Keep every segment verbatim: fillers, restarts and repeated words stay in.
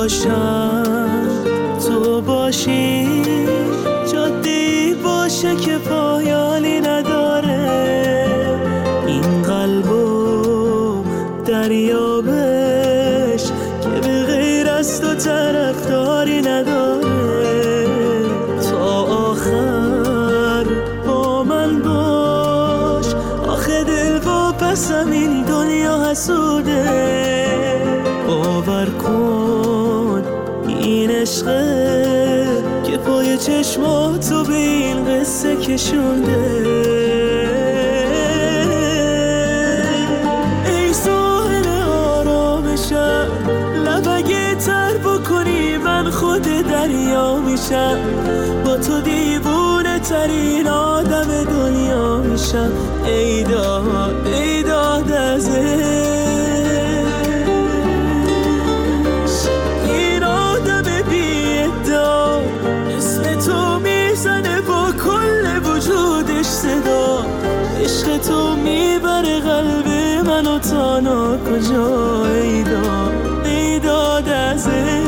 باشم تو باشی، جاده‌ای باشه که پایانی نداره، این قلب و دریابش که به غیر از تو طرفداری نداره. تا آخر با من باش، آخه دل واپسم این دنیا حسوده. باور کن این عشقه که پای چشماتو به این قصه کشونده. ای ساحل آرامشم، لب اگه تر بکنی من خود دریا میشم، با تو دیوونه ترین آدم دنیا میشم. ای داد ای داد از این آدم بی ادعا، اسم تو میزنه با کل وجودش صدا. عشق تو میبره قلب منو تا ناکجا. ای داد ای داد از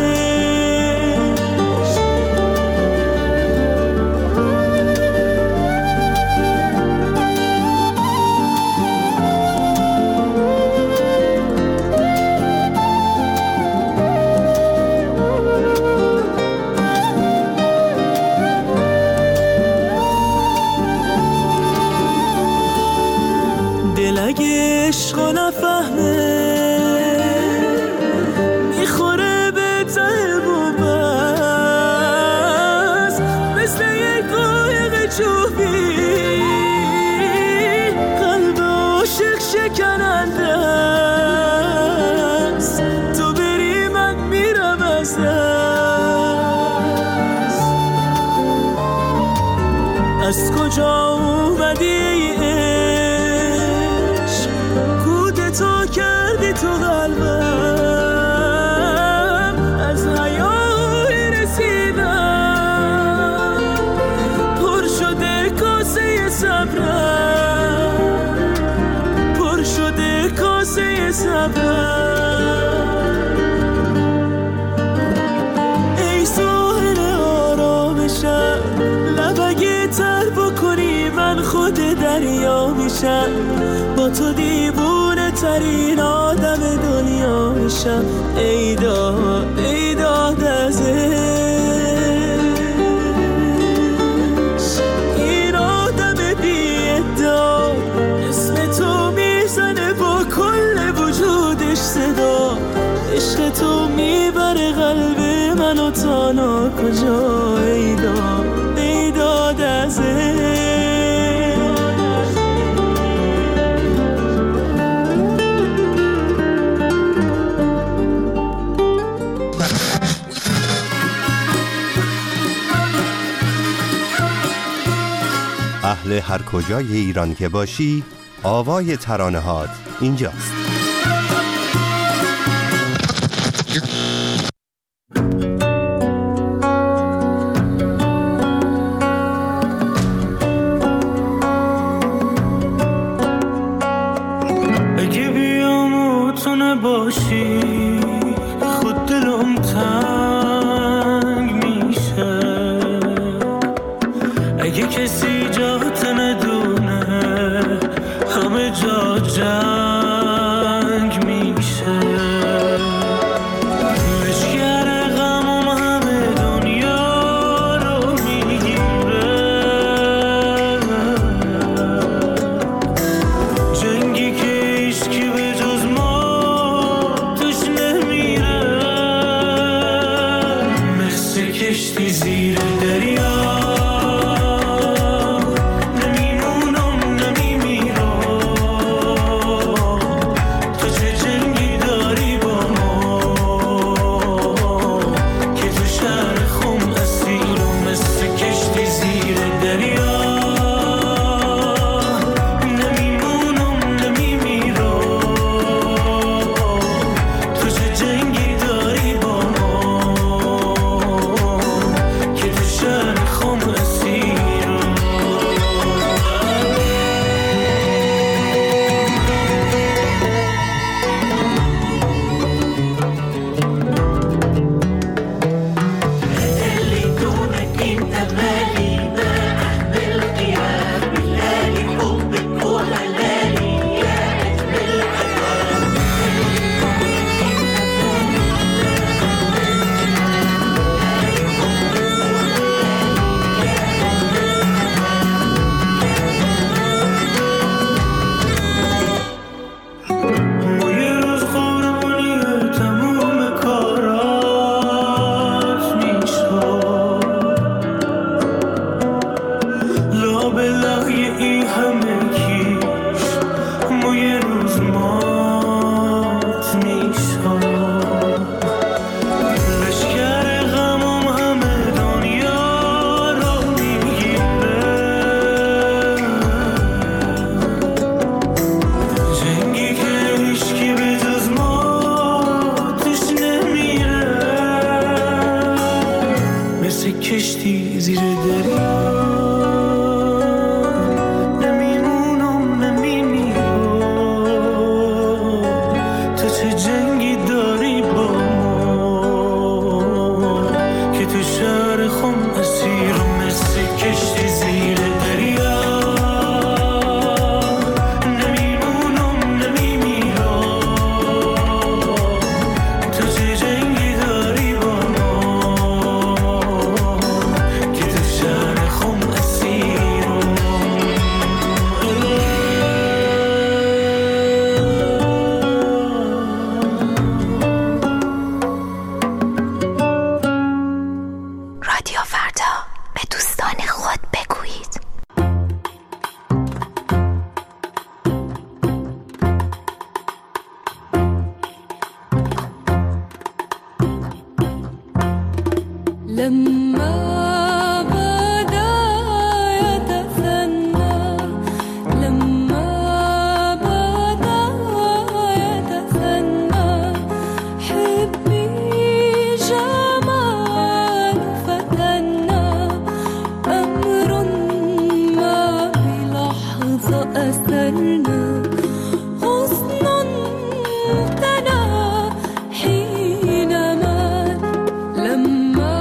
دل اگه عشقا نفهمه میخوره به ته بومبست، مثل یک قایق جوبی قلب عاشق شکننده است. تو بری من میرم از دست. از کجا اومدی تو قلبم، از حیای رسیدم پر شده کاسه صبرم، پر شده کاسه صبرم. ای ساحل آرامشم، لب اگه تر بکنی من خود دریا میشم، با تو دیوونه ترین آدم دنیا میشم. ای داد ای داد از این آدم بی ادعا، اسم تو میزنه با کل وجودش صدا. عشق تو میبره قلب منو تا ناکجا. ای داد ای داد از اهل هر کجای ایران که باشی، آوای ترانه‌هات اینجاست. اگه بیاموتونه باشی خود دلم تنگ میشه، اگه کسی جات ندونه همه جا جنگ میشه. مشکر غمم همه دنیا رو میگیره، جنگی که هیچکی به جز ما توش نمیره، مثل کشتی زیر دریا خم تو شهر خم اسیرم مثل کشتی زیر دریا نمیمونم نمیمیرم تو چه جنگی داری با ما که تو شهر خم اسیرم رادیو فردا، به دوستان خود بگویید. لما بدا يتثنى لما بدا يتثنى حبي جمال فتنا أمر ما بلحظة أثرنا حسن تنا حينما لما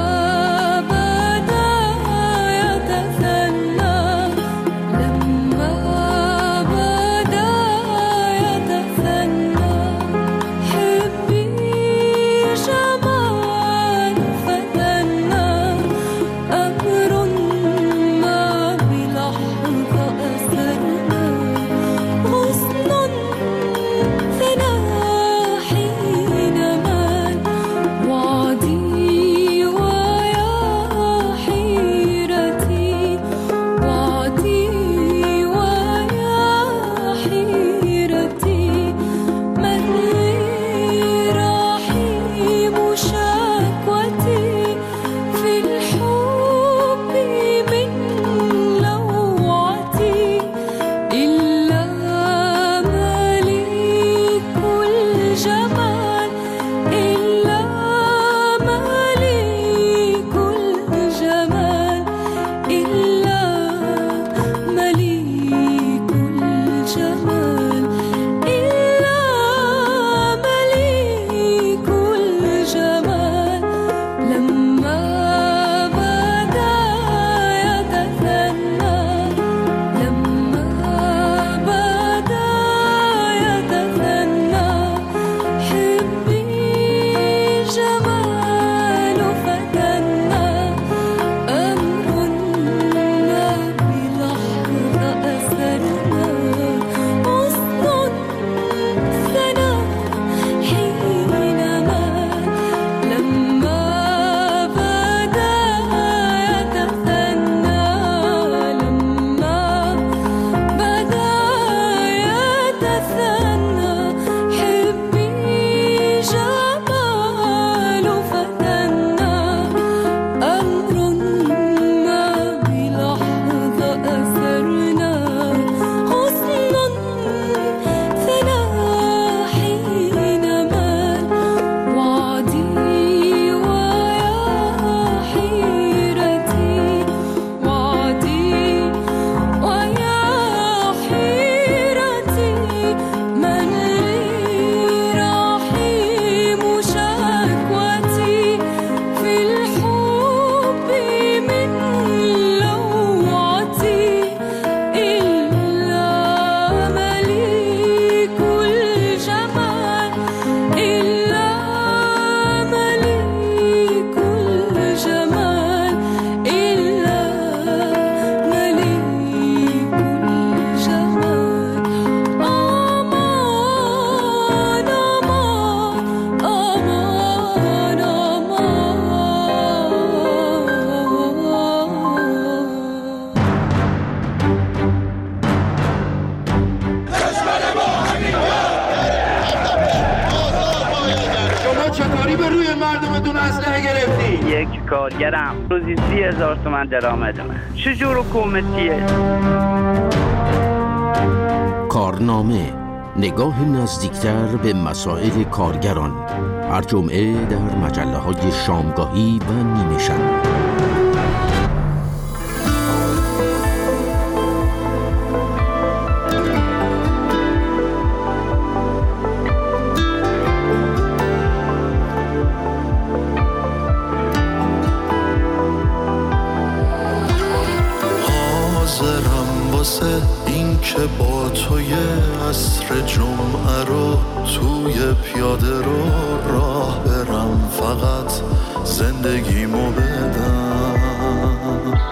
مردمتون اسلحه گرفتی؟ یک کارگرم روزی سی هزار تومن درآمدمه. چجور حکومتیه؟ کارنامه، نگاه نزدیکتر به مسائل کارگران، هر جمعه در مجله های شامگاهی و نیمه شب. واسه این که با توی عصر جمعه رو توی پیاده رو راه برم، فقط زندگیمو بدم.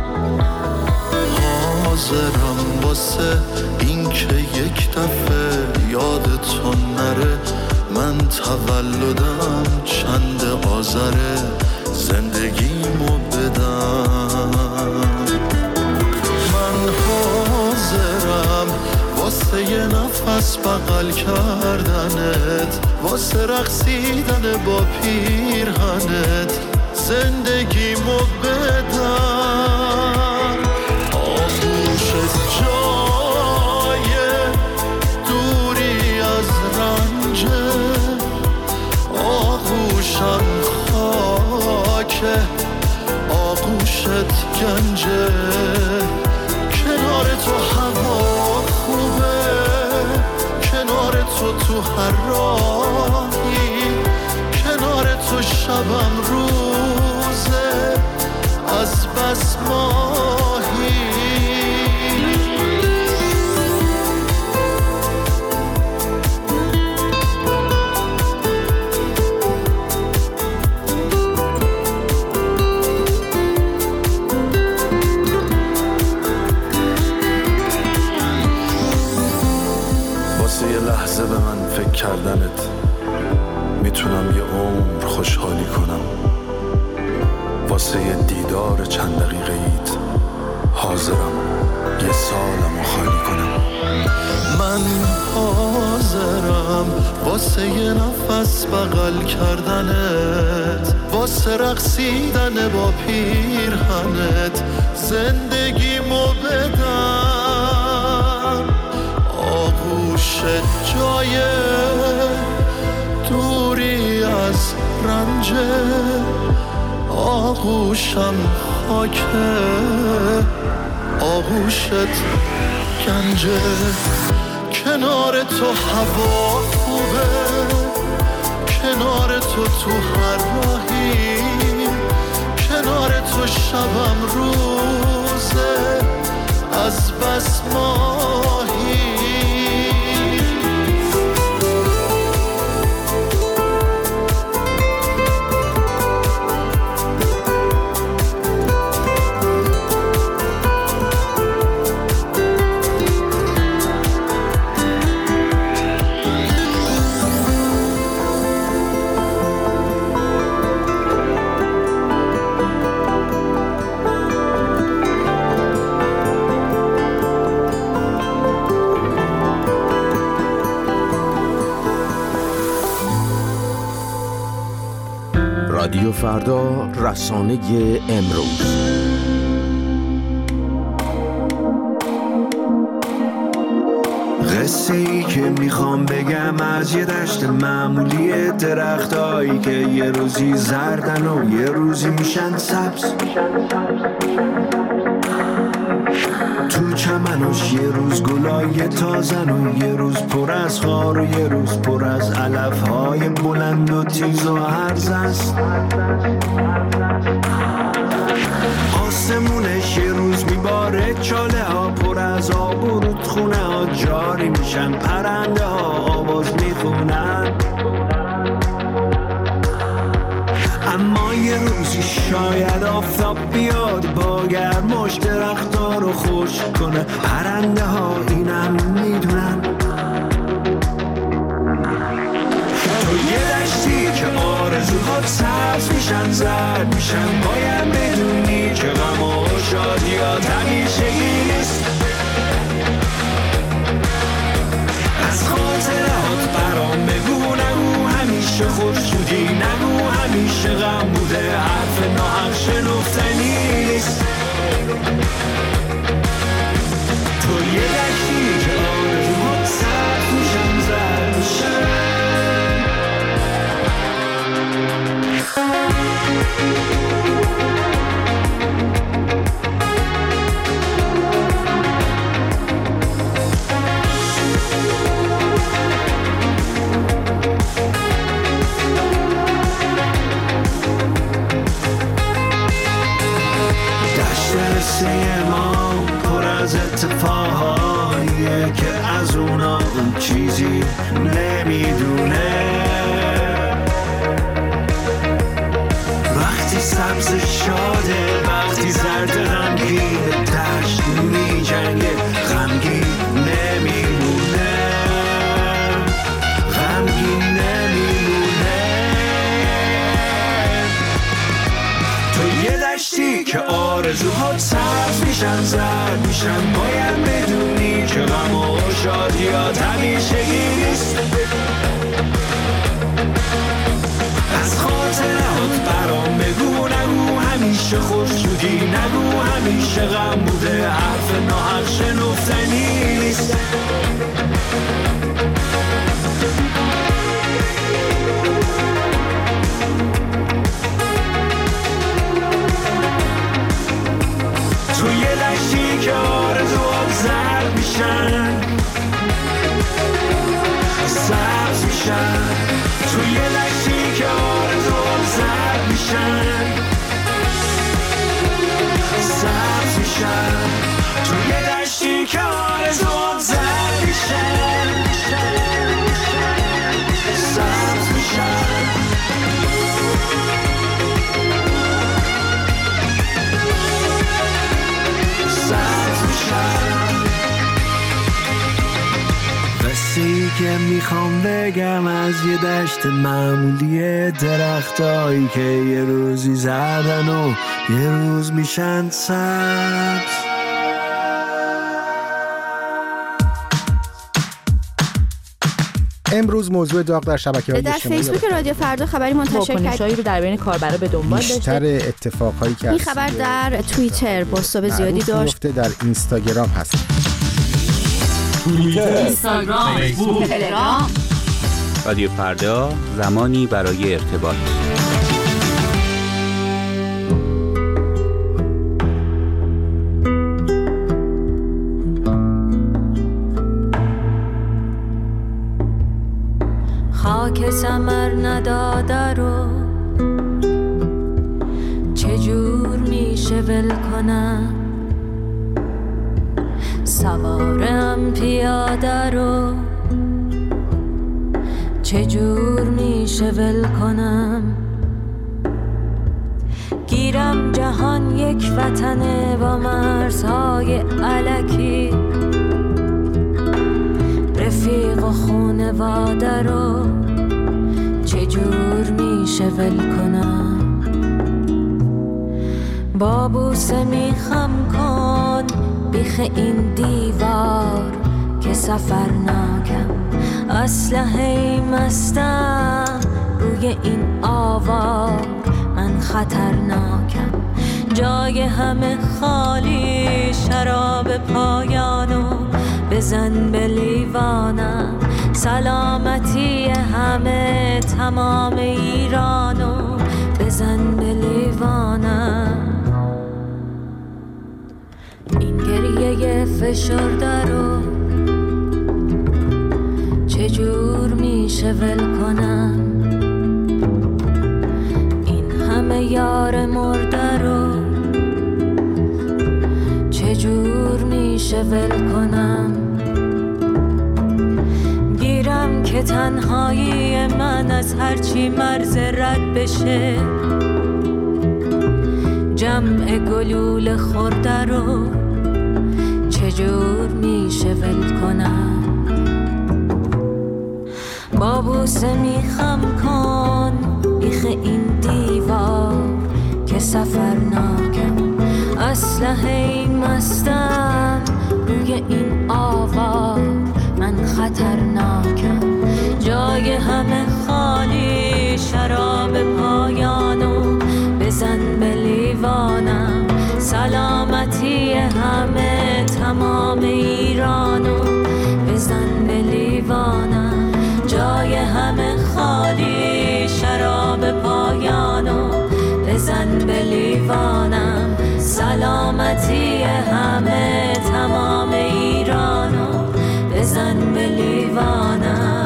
حاضرم واسه این که یک دفعه یادتون نره من تولدم چند آذره، زندگیمو بدم. من حاضرم واسه یه نفس بغل کردنت، واسه رقصیدن با پیرهنت، زندگیمو بدم. آغوشت جای دوری از رنجه، آغوشم خاکه، آغوشت گنجه. کنار تو هوا خوبه، کنار تو تو هر راهی، کنار تو شبم روزه از بس ماهی. یه لحظه به من فکر کردنت میتونم یه عمر خوشحالی کنم. واسه یه دیدار چند دقیقه ایت حاضرم یه سالمو خالی کنم. من حاضرم واسه یه نفس بغل کردنت، واسه رقصیدن با پیرهنت، زندگیمو بدم. آغوشت جای دوری از رنجه، آغوشم خاکه، آغوشت گنجه. کنار تو هوا خوبه، کنار تو تو هر راهی، کنار تو شبم روزه از بس ماهی. رادیو فردا، رسانه امروز. قصه ای که میخوام بگم از یه دشت معمولی، درختایی که یه روزی زردن و یه روزی میشن سبز. تو چمنش یه روز گلای تازن و یه روز پر از خار و یه روز پر از علفهای بلند و تیز و هرز است. آسمونش یه روز میباره چاله ها پر از آب و رودخونه ها جاری میشن، پرنده ها آواز میخونن. اما یه روزی شاید آفتاب بیاد با گرماش درخت‌ها رو خشک کنه، پرنده ها اینم میدونن. تو یه دشتی که آرزوهات سبز میشن زرد میشن، باید بدونی که غم و شادیات همیشگی نیست. از خاطرات برام بگو، نگو همیشه خوش بودی، نگو همیشه غم بوده، حرف ناحق شنفتنی نیست. تو یه دشتی که آرزوهات سبز میشن زرد میشن. دشت قصه ما پر از اتفاقهاییه که از اونا اون چیزی نمیدونه. وقتی سبز شاده، وقتی زرد غمگین، دشت می جنگه غمگین نمیمونه، غمگین نمیمونه. تو یه دشتی که آرزوهات سبز میشن، زرد میشن، باید بدونی که غم و شادیات همیشگی نیست. از خاطرات برام بگو، نگو همیشه خوشجودی، نگو همیشه غم بوده، حرف ناحق شنفتنی نیست. توی دشتی که آرزوات زرد میشن، سبز میشن، توی دشتی که آرزوات زرد میشن، سبز میشن، توی دشتی که آرزوات زرد میشن، سبز میشن. قصه‌ای که میخوام بگم از یه دشت معمولی، درختایی که یه روزی زردن و یه روز میشن سبز. امروز موضوع داغ در شبکه‌های در اجتماعی فیسبوک رادیو فردا خبری منتشر کرد رو در بین کاربرا به دنبال داشته. بیشتر اتفاقهایی که این خبر در توییتر بازتاب زیادی داشت، در اینستاگرام هست، توییتر، اینستاگرام، فیسبوک، تلگرام. رادیو فردا، زمانی برای ارتباط. خاک ثمر نداده رو چجور میشه ول کنم، سوارم پیاده رو چجور میشه ول کنم. گیرم جهان یک وطنه با مرزهای الکی، رفیق و خونواده رو چجور میشه ول کنم. با بوسه میخم کن بیخ این دیوار که سفر ناکم، اسلحه مستم روی این آوار، من خطرناکم. جای همه خالی، شراب پایانو بزن به لیوانم، سلامتی همه تمام ایرانو بزن به لیوانم. این گریه فشرده رو چجور میشه ول کنم، این همه یار مرده رو چجور میشه ول کنم. گیرم که تنهایی من از هرچی مرز رد بشه، جمع گلول خورده رو چجور میشه ول کنم. با بوسه میخم کن بیخ این دیوار که سفر ناکم، اسلحه مستم روی این آوار، من خطرناکم. جای همه خالی، شراب پایانو بزن به لیوانم، سلامتی همه تمام ایرانو بزن به لیوانم. جای همه خالی، شراب پایانو بزن به لیوانم، سلامتی همه تمام ایرانو بزن به لیوانم.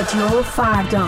رادیو فردا.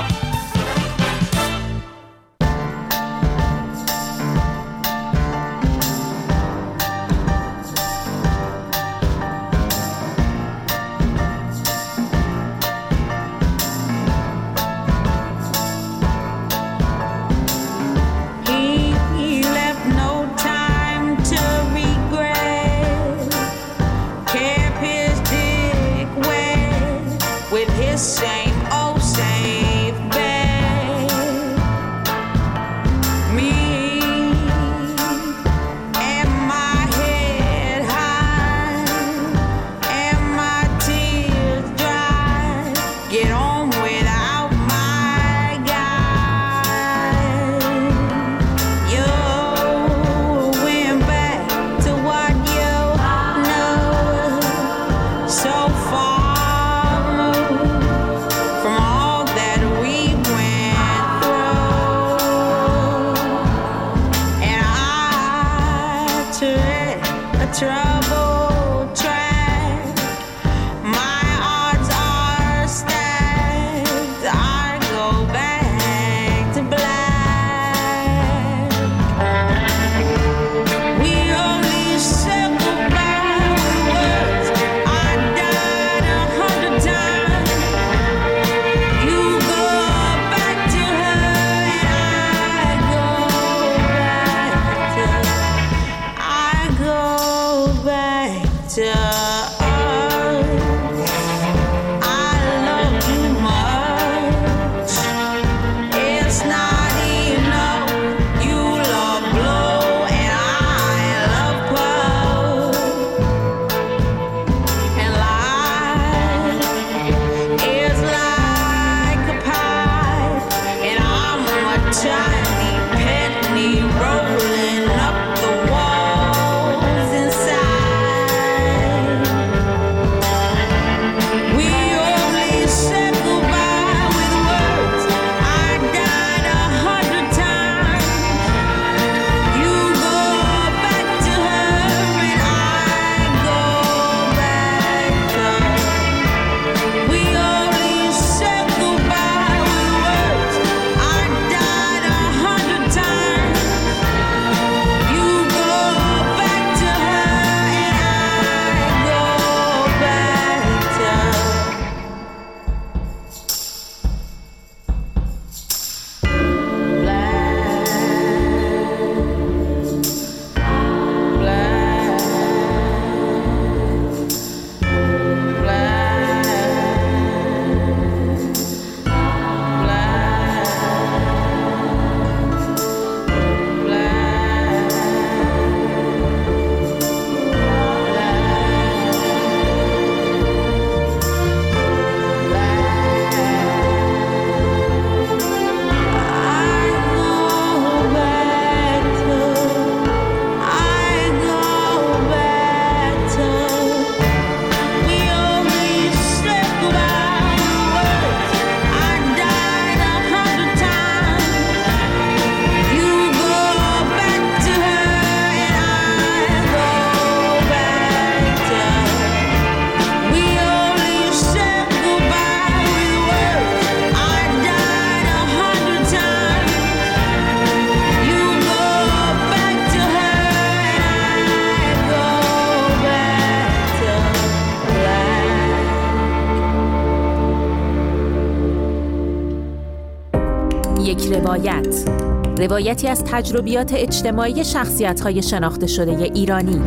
یک روایت، روایتی از تجربیات اجتماعی شخصیت‌های شناخته شده ایرانی.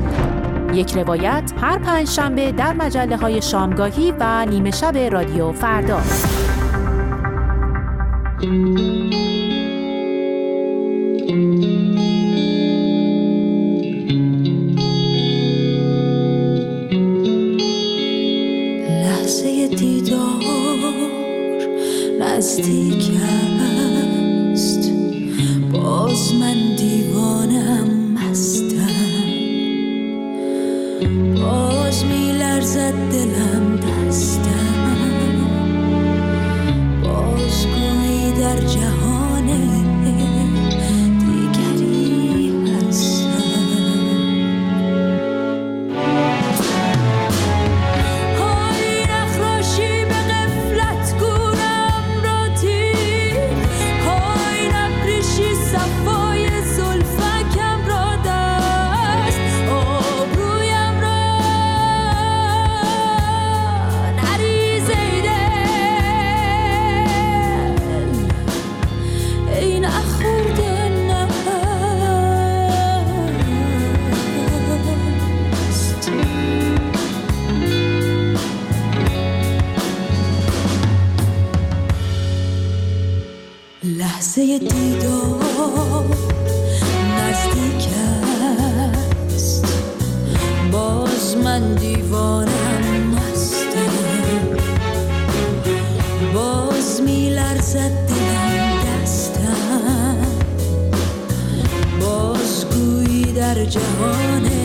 یک روایت هر پنجشنبه در مجله‌های شامگاهی و نیمه شب رادیو فردا. لحظه دیدار نزدیک است، باز من دیوانم مستم، باز می لرزد دلم دستم، باز گویی در جهان دیگری هستم. حالی نخراشی به غفلت گونم، لحظه دیدار نزدیک است، باز من دیوانم مستم، باز میلرزد دلم دستم، باز گویی در جهان